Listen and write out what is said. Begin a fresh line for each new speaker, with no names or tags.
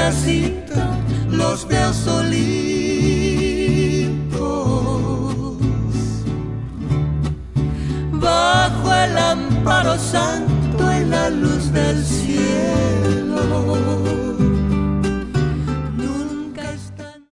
cinta los veo solitos bajo el amparo santo